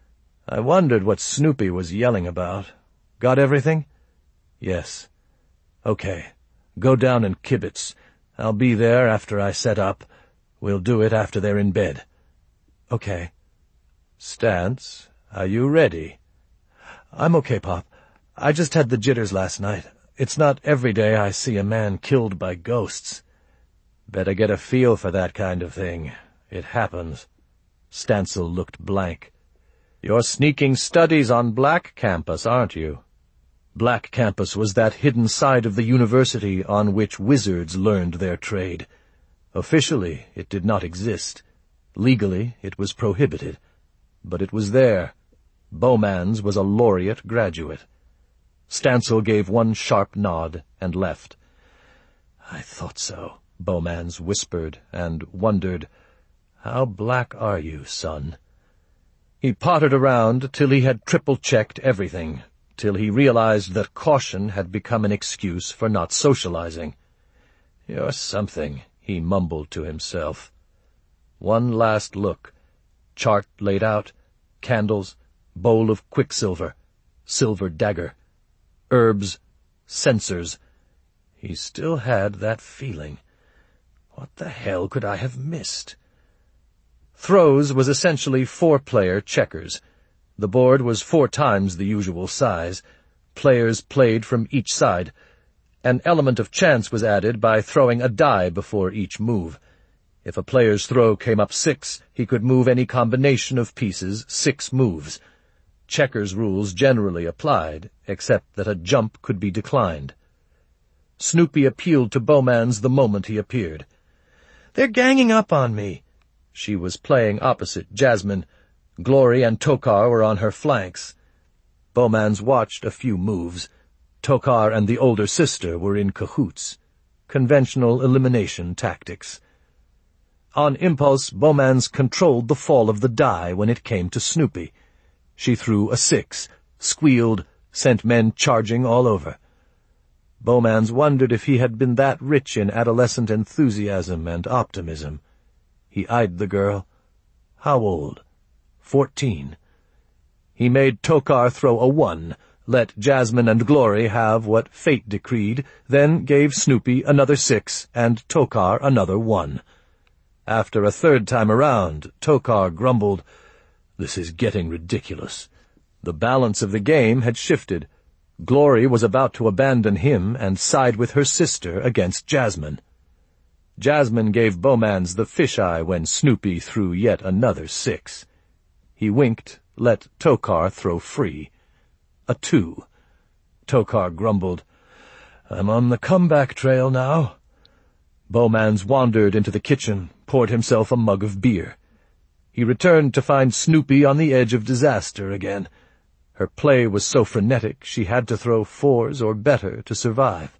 I wondered what Snoopy was yelling about. Got everything? Yes. Okay. Go down and kibitz. I'll be there after I set up. We'll do it after they're in bed. Okay. Stance, are you ready? I'm okay, Pop. I just had the jitters last night. It's not every day I see a man killed by ghosts. Better get a feel for that kind of thing. It happens. Stancil looked blank. You're sneaking studies on Black Campus, aren't you? Black Campus was that hidden side of the university on which wizards learned their trade. Officially, it did not exist. Legally, it was prohibited. But it was there. Bowmans was a laureate graduate. Stancil gave one sharp nod and left. I thought so, Bowmans whispered, and wondered, How black are you, son? He pottered around till he had triple-checked everything, till he realized that caution had become an excuse for not socializing. You're something, he mumbled to himself. One last look. Chart laid out, candles, bowl of quicksilver, silver dagger, herbs, sensors. He still had that feeling. What the hell could I have missed? Throws was essentially 4-player checkers. The board was 4 times the usual size. Players played from each side. An element of chance was added by throwing a die before each move. If a player's throw came up 6, he could move any combination of pieces 6 moves. Checkers rules generally applied, except that a jump could be declined. Snoopy appealed to Bowmans the moment he appeared. "They're ganging up on me." She was playing opposite Jasmine. Glory and Tokar were on her flanks. Bowmans watched a few moves. Tokar and the older sister were in cahoots. Conventional elimination tactics. On impulse, Bowmans controlled the fall of the die when it came to Snoopy. She threw a 6, squealed, sent men charging all over. Bowmans wondered if he had been that rich in adolescent enthusiasm and optimism. He eyed the girl. How old? 14. He made Tokar throw a 1, let Jasmine and Glory have what fate decreed, then gave Snoopy another 6 and Tokar another 1. After a 3rd time around, Tokar grumbled, "This is getting ridiculous." The balance of the game had shifted. Glory was about to abandon him and side with her sister against Jasmine. Jasmine gave Bowmans the fisheye when Snoopy threw yet another 6. He winked, let Tokar throw free. A 2. Tokar grumbled, "I'm on the comeback trail now." Bowmans wandered into the kitchen, poured himself a mug of beer. He returned to find Snoopy on the edge of disaster again. Her play was so frenetic she had to throw 4s or better to survive.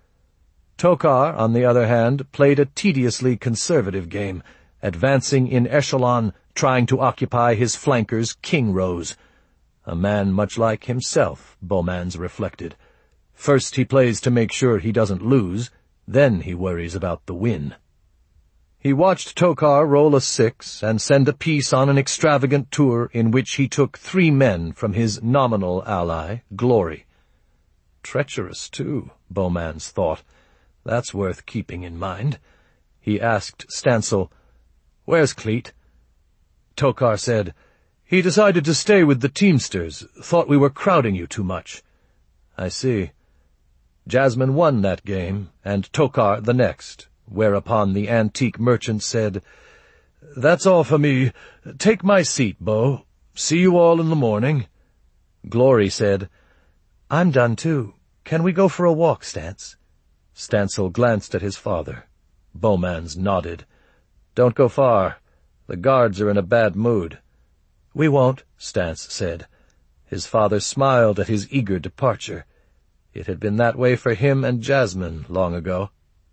Tokar, on the other hand, played a tediously conservative game, advancing in echelon, trying to occupy his flanker's king rows. A man much like himself, Bowmans reflected. First he plays to make sure he doesn't lose, then he worries about the win. He watched Tokar roll a 6 and send a piece on an extravagant tour in which he took 3 men from his nominal ally, Glory. Treacherous, too, Bowmans thought. That's worth keeping in mind. He asked Stancil, "Where's Cleet?" Tokar said, "He decided to stay with the Teamsters, thought we were crowding you too much." "I see." Jasmine won that game, and Tokar the next, whereupon the antique merchant said, "That's all for me. Take my seat, Bo. See you all in the morning." Glory said, "I'm done too. Can we go for a walk, Stance?" Stancil glanced at his father. Bowmans nodded. "Don't go far. The guards are in a bad mood." "We won't," Stance said. His father smiled at his eager departure. It had been that way for him and Jasmine long ago.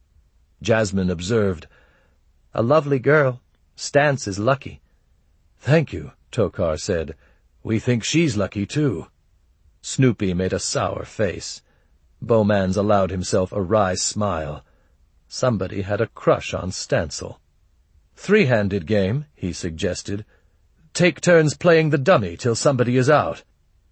Jasmine observed, "A lovely girl. Stance is lucky." "Thank you," Tokar said. "We think she's lucky, too." Snoopy made a sour face. Bowmans allowed himself a wry smile. Somebody had a crush on Stancil. "Three-handed game," he suggested. "Take turns playing the dummy till somebody is out."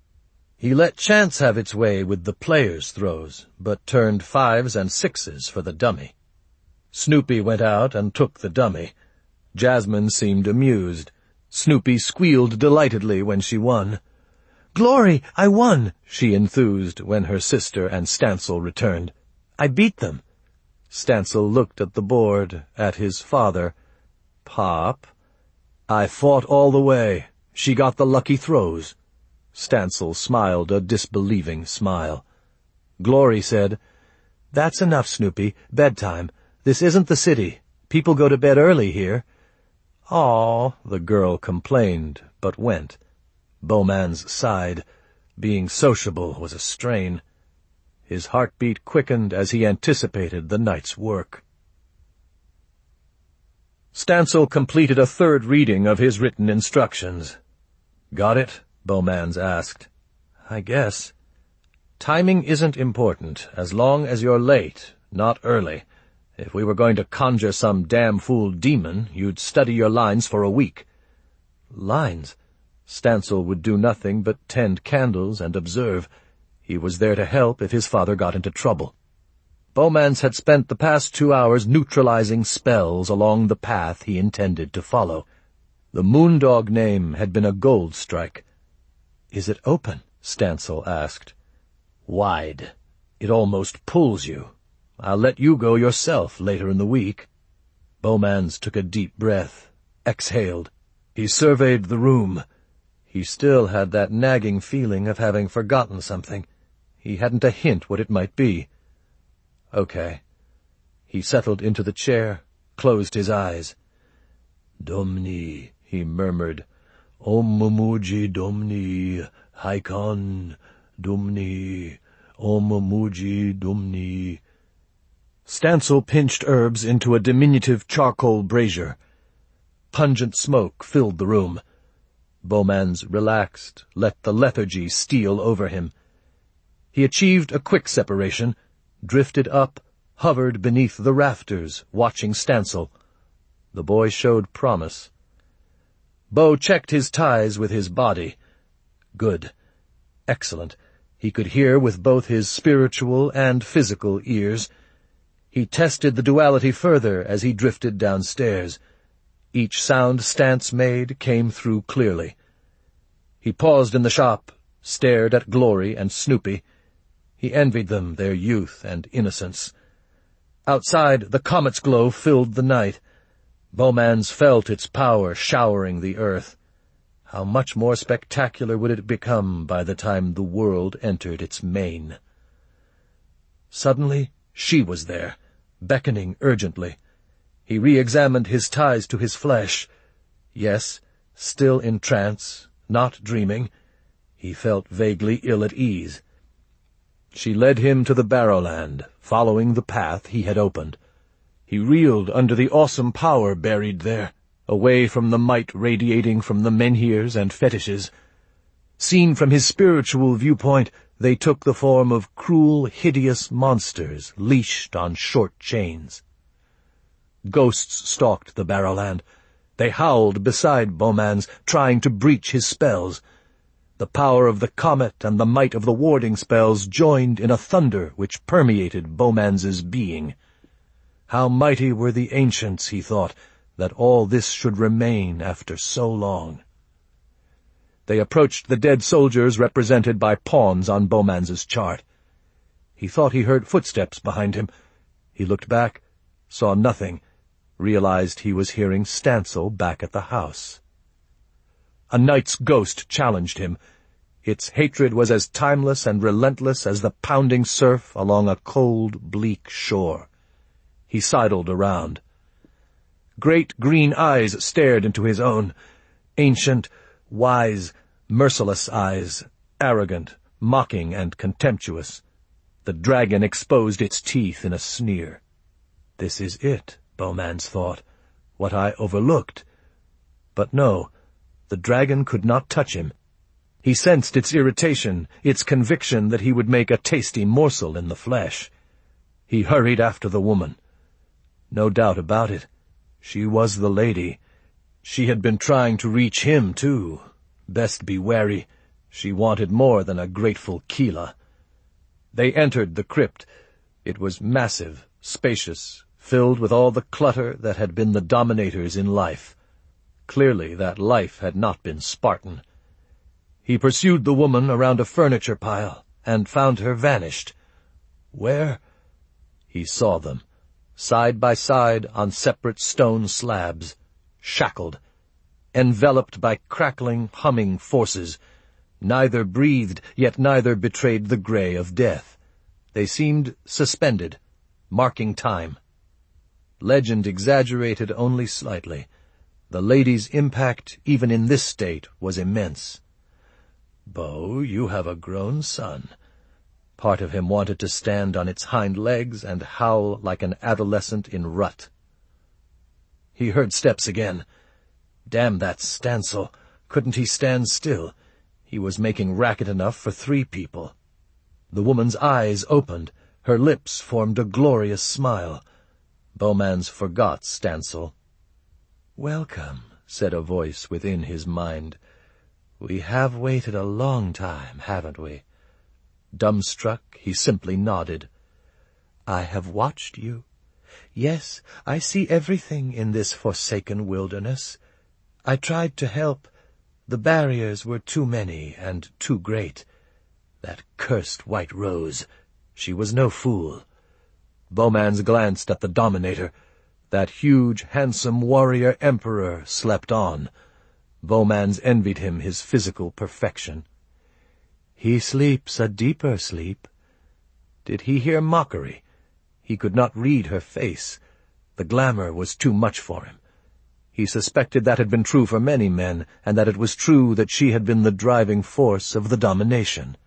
He let chance have its way with the players' throws, but turned 5s and 6s for the dummy. Snoopy went out and took the dummy. Jasmine seemed amused. Snoopy squealed delightedly when she won. "Glory, I won!" she enthused when her sister and Stancil returned. "I beat them." Stancil looked at the board, at his father. "Pop, I fought all the way. She got the lucky throws." Stancil smiled a disbelieving smile. Glory said, "That's enough, Snoopy. Bedtime. This isn't the city. People go to bed early here." "Aw," the girl complained, but went. Bowmans sighed. Being sociable was a strain. His heartbeat quickened as he anticipated the night's work. Stancil completed a third reading of his written instructions. "Got it?" Bowmans asked. "I guess." "Timing isn't important, as long as you're late, not early. If we were going to conjure some damn-fool demon, you'd study your lines for a week." Lines? Stancil would do nothing but tend candles and observe. He was there to help if his father got into trouble. Bowmans had spent the past 2 hours neutralizing spells along the path he intended to follow. The Moondog name had been a gold strike. "Is it open?" Stancil asked. "Wide. It almost pulls you. I'll let you go yourself later in the week." Bowmans took a deep breath, exhaled. He surveyed the room. He still had that nagging feeling of having forgotten something. He hadn't a hint what it might be. Okay. He settled into the chair, closed his eyes. "Domni," he murmured. "Om Muji Domni, Haikon, Domni, Om Muji Domni." Stancil pinched herbs into a diminutive charcoal brazier. Pungent smoke filled the room. Bowmans relaxed, let the lethargy steal over him. He achieved a quick separation, drifted up, hovered beneath the rafters, watching Stancil. The boy showed promise. Bo checked his ties with his body. Good. Excellent. He could hear with both his spiritual and physical ears. He tested the duality further as he drifted downstairs. Each sound Stance made came through clearly. He paused in the shop, stared at Glory and Snoopy. He envied them their youth and innocence. Outside, the comet's glow filled the night. Bowmans felt its power showering the earth. How much more spectacular would it become by the time the world entered its main? Suddenly, she was there, beckoning urgently. He re-examined his ties to his flesh. Yes, still in trance, not dreaming. He felt vaguely ill at ease. She led him to the Barrowland, following the path he had opened. He reeled under the awesome power buried there, away from the might radiating from the menhirs and fetishes. Seen from his spiritual viewpoint, they took the form of cruel, hideous monsters leashed on short chains. Ghosts stalked the Barrowland. They howled beside Bowmans, trying to breach his spells. The power of the comet and the might of the warding spells joined in a thunder which permeated Beaumans's being. How mighty were the ancients, he thought, that all this should remain after so long. They approached the dead soldiers represented by pawns on Beaumans's chart. He thought he heard footsteps behind him. He looked back, saw nothing, realized he was hearing Stancil back at the house. A knight's ghost challenged him. Its hatred was as timeless and relentless as the pounding surf along a cold, bleak shore. He sidled around. Great green eyes stared into his own, ancient, wise, merciless eyes, arrogant, mocking, and contemptuous. The dragon exposed its teeth in a sneer. This is it, Beaumans thought, what I overlooked. But no, the dragon could not touch him. He sensed its irritation, its conviction that he would make a tasty morsel in the flesh. He hurried after the woman. No doubt about it, she was the lady. She had been trying to reach him, too. Best be wary. She wanted more than a grateful Keelah. They entered the crypt. It was massive, spacious, filled with all the clutter that had been the Dominator's in life. Clearly that life had not been Spartan. He pursued the woman around a furniture pile, and found her vanished. Where? He saw them, side by side on separate stone slabs, shackled, enveloped by crackling, humming forces. Neither breathed, yet neither betrayed the grey of death. They seemed suspended, marking time. Legend exaggerated only slightly. The lady's impact, even in this state, was immense. "Beau, you have a grown son." Part of him wanted to stand on its hind legs and howl like an adolescent in rut. He heard steps again. Damn that Stancil! Couldn't he stand still? He was making racket enough for 3 people. The woman's eyes opened. Her lips formed a glorious smile. Beaumans forgot Stancil. "Welcome," said a voice within his mind. "We have waited a long time, haven't we?" Dumbstruck, he simply nodded. "I have watched you. Yes, I see everything in this forsaken wilderness. I tried to help. The barriers were too many and too great. That cursed White Rose, she was no fool." Beaumans glanced at the Dominator. That huge, handsome warrior emperor slept on. Beaumans envied him his physical perfection. He sleeps a deeper sleep. Did he hear mockery? He could not read her face. The glamour was too much for him. He suspected that had been true for many men, and that it was true that she had been the driving force of the domination.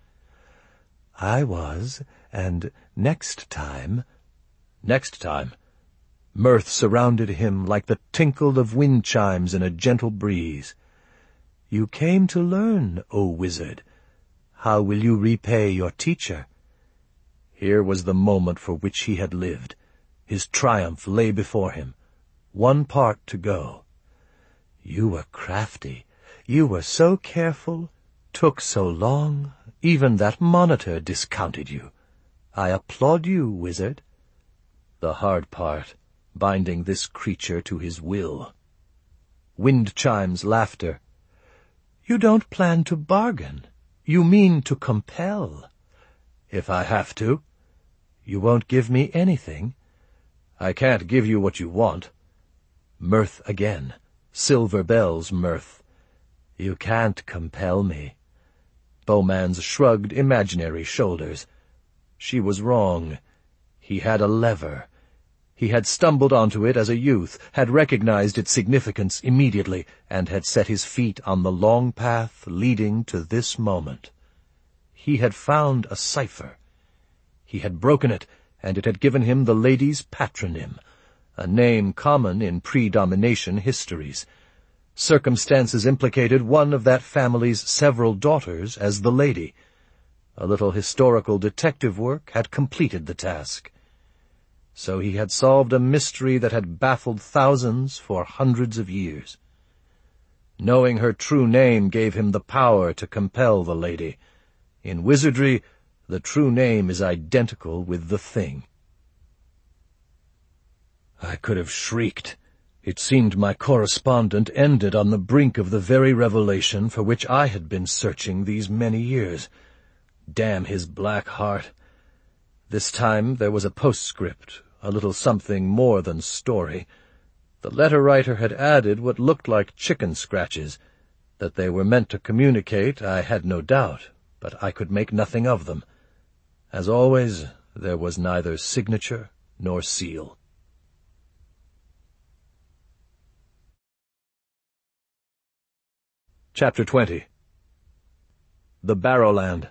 "I was, and next time—" Next time? Mirth surrounded him like the tinkle of wind chimes in a gentle breeze. "You came to learn, O wizard. How will you repay your teacher?" Here was the moment for which he had lived. His triumph lay before him. One part to go. "You were crafty. You were so careful. Took so long. Even that monitor discounted you. I applaud you, wizard." The hard part, binding this creature to his will. Wind chimes laughter. "You don't plan to bargain. You mean to compel." "If I have to." "You won't give me anything." "I can't give you what you want." Mirth again. Silver Bell's mirth. "You can't compel me." Beaumans shrugged imaginary shoulders. She was wrong. He had a lever. He had stumbled onto it as a youth, had recognized its significance immediately, and had set his feet on the long path leading to this moment. He had found a cipher. He had broken it, and it had given him the lady's patronym, a name common in pre-domination histories. Circumstances implicated one of that family's several daughters as the lady. A little historical detective work had completed the task. So he had solved a mystery that had baffled thousands for hundreds of years. Knowing her true name gave him the power to compel the lady. In wizardry, the true name is identical with the thing. I could have shrieked. It seemed my correspondent ended on the brink of the very revelation for which I had been searching these many years. Damn his black heart. This time there was a postscript, a little something more than story. The letter-writer had added what looked like chicken scratches. That they were meant to communicate, I had no doubt, but I could make nothing of them. As always, there was neither signature nor seal. Chapter 20. The Barrowland.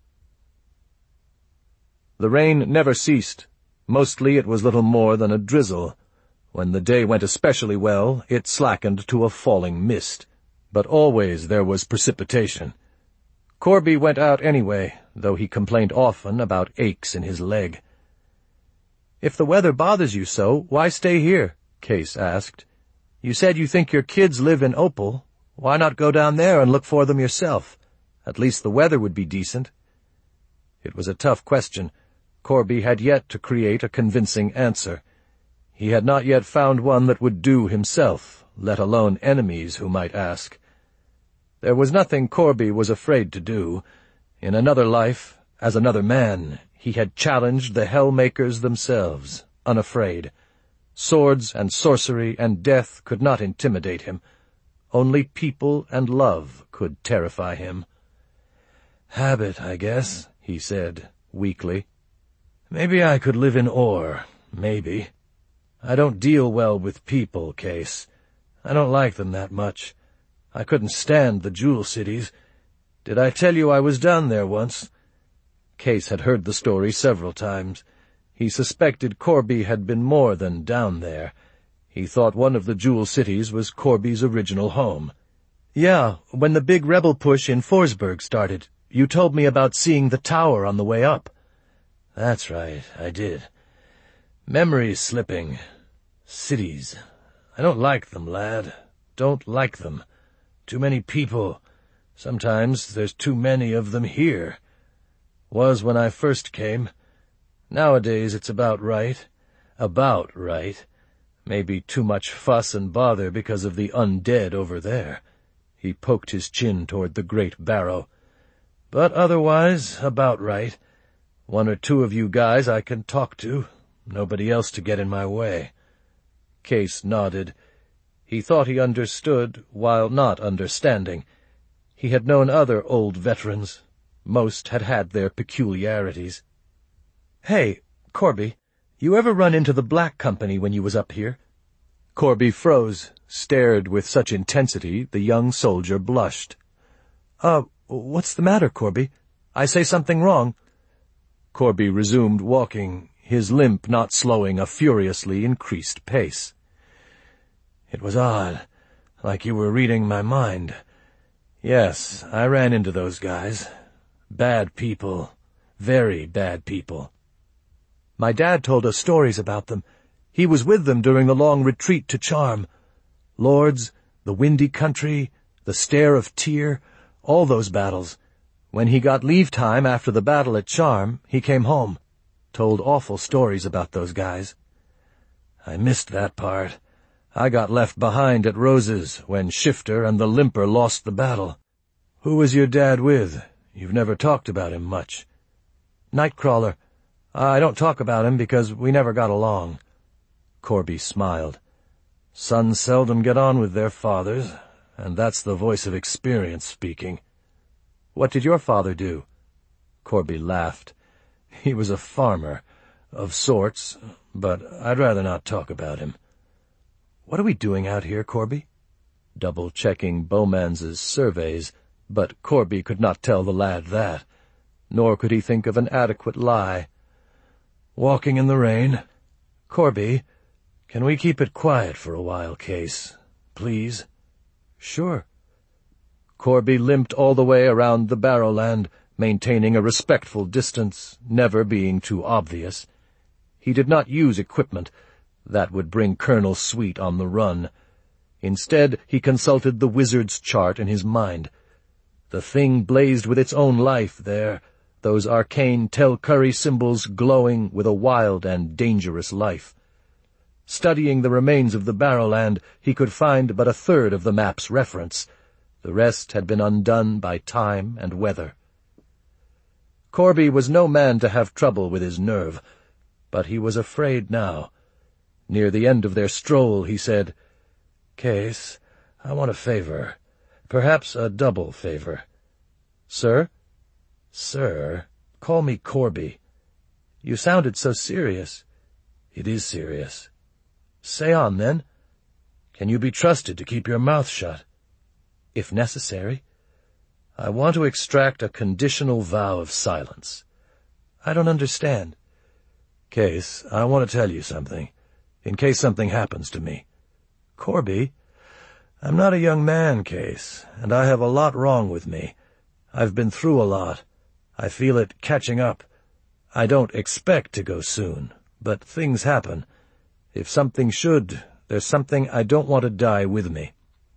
The rain never ceased. Mostly it was little more than a drizzle. When the day went especially well, it slackened to a falling mist. But always there was precipitation. Corby went out anyway, though he complained often about aches in his leg. "If the weather bothers you so, why stay here?" Case asked. "You said you think your kids live in Opal. Why not go down there and look for them yourself? At least the weather would be decent." It was a tough question. Corby had yet to create a convincing answer. He had not yet found one that would do himself, let alone enemies who might ask. There was nothing Corby was afraid to do. In another life, as another man, he had challenged the Hell-makers themselves, unafraid. Swords and sorcery and death could not intimidate him. Only people and love could terrify him. "Habit, I guess," he said, weakly. "Maybe I could live in ore, maybe. I don't deal well with people, Case. I don't like them that much. I couldn't stand the Jewel Cities. Did I tell you I was down there once?" Case had heard the story several times. He suspected Corby had been more than down there. He thought one of the Jewel Cities was Corby's original home. "Yeah, when the big rebel push in Forsberg started, you told me about seeing the tower on the way up." "That's right, I did. Memory's slipping. Cities. I don't like them, lad. Don't like them. Too many people. Sometimes there's too many of them here. Was when I first came. Nowadays it's about right. About right. Maybe too much fuss and bother because of the undead over there." He poked his chin toward the great barrow. "But otherwise, about right. One or two of you guys I can talk to. Nobody else to get in my way." Case nodded. He thought he understood, while not understanding. He had known other old veterans. Most had had their peculiarities. "Hey, Corby, you ever run into the Black Company when you was up here?" Corby froze, stared with such intensity the young soldier blushed. What's the matter, Corby? I say something wrong?" Corby resumed walking, his limp not slowing a furiously increased pace. "It was odd, like you were reading my mind. Yes, I ran into those guys. Bad people. Very bad people. My dad told us stories about them. He was with them during the long retreat to Charm. Lords, the Windy Country, the Stair of Tyr, all those battles. When he got leave time after the battle at Charm, he came home. Told awful stories about those guys. I missed that part. I got left behind at Rose's when Shifter and the Limper lost the battle. Who was your dad with? You've never talked about him much." "Nightcrawler. I don't talk about him because we never got along." Corby smiled. "Sons seldom get on with their fathers, and that's the voice of experience speaking." "What did your father do?" Corby laughed. "He was a farmer, of sorts, but I'd rather not talk about him." "What are we doing out here, Corby?" Double-checking Bowman's surveys, but Corby could not tell the lad that, nor could he think of an adequate lie. "Walking in the rain. Corby, can we keep it quiet for a while, Case? Please?" "Sure." Corby limped all the way around the Barrowland, maintaining a respectful distance, never being too obvious. He did not use equipment. That would bring Colonel Sweet on the run. Instead, he consulted the wizard's chart in his mind. The thing blazed with its own life there, those arcane Tel-Curry symbols glowing with a wild and dangerous life. Studying the remains of the Barrowland, he could find but a third of the map's reference. The rest had been undone by time and weather. Corby was no man to have trouble with his nerve, but he was afraid now. Near the end of their stroll, he said, "Case, I want a favor. Perhaps a double favor." "Sir?" "Sir, call me Corby." "You sounded so serious." "It is serious." "Say on, then." "Can you be trusted to keep your mouth shut?" "If necessary." "I want to extract a conditional vow of silence." "I don't understand." "Case, I want to tell you something, in case something happens to me." "Corby?" "I'm not a young man, Case, and I have a lot wrong with me. I've been through a lot. I feel it catching up. I don't expect to go soon, but things happen. If something should, there's something I don't want to die with me."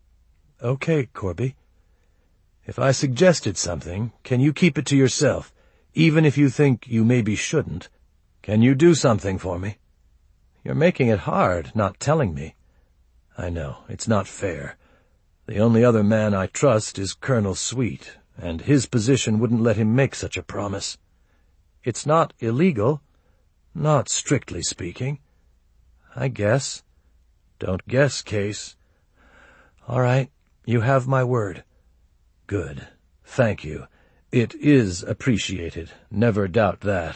"Okay, Corby." "If I suggested something, can you keep it to yourself, even if you think you maybe shouldn't? Can you do something for me?" "You're making it hard, not telling me." "I know, it's not fair. The only other man I trust is Colonel Sweet, and his position wouldn't let him make such a promise." "It's not illegal?" "Not strictly speaking." "I guess." "Don't guess, Case." "All right, you have my word." "Good. Thank you. It is appreciated, never doubt that.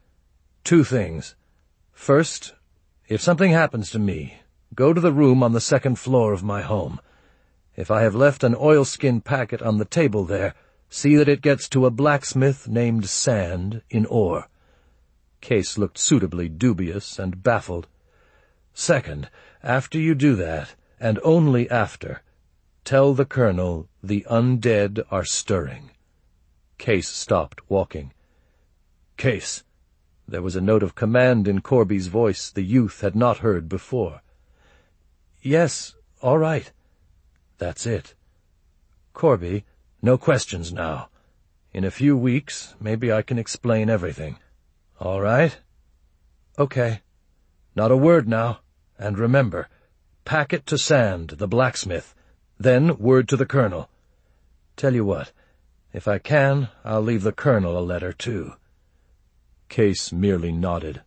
2 things. First, if something happens to me, go to the room on the 2nd floor of my home. If I have left an oilskin packet on the table there, see that it gets to a blacksmith named Sand in Ore." Case looked suitably dubious and baffled. "Second, after you do that, and only after, tell the Colonel the undead are stirring." Case stopped walking. "Case." There was a note of command in Corby's voice the youth had not heard before. "Yes, all right." "That's it." "Corby, no questions now. In a few weeks, maybe I can explain everything." "All right?" "Okay. Not a word now. And remember, packet to Sand, the blacksmith. Then word to the Colonel. Tell you what, if I can, I'll leave the Colonel a letter, too." Case merely nodded.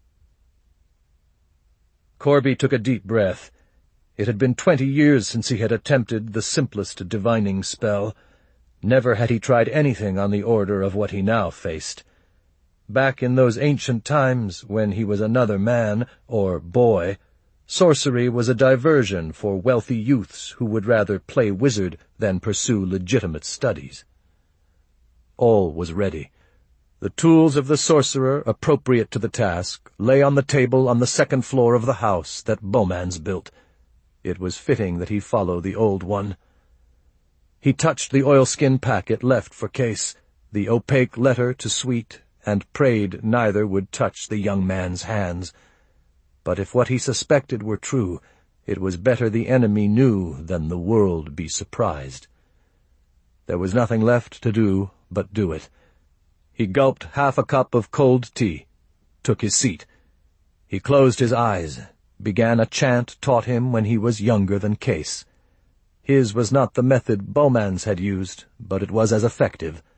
Corby took a deep breath. It had been 20 years since he had attempted the simplest divining spell. Never had he tried anything on the order of what he now faced. Back in those ancient times, when he was another man, or boy, sorcery was a diversion for wealthy youths who would rather play wizard than pursue legitimate studies. All was ready. The tools of the sorcerer, appropriate to the task, lay on the table on the 2nd floor of the house that Bowmans built. It was fitting that he follow the old one. He touched the oilskin packet left for Case, the opaque letter to Sweet, and prayed neither would touch the young man's hands. But if what he suspected were true, it was better the enemy knew than the world be surprised. There was nothing left to do but do it. He gulped half a cup of cold tea, took his seat. He closed his eyes, began a chant taught him when he was younger than Case. His was not the method Bowmans had used, but it was as effective.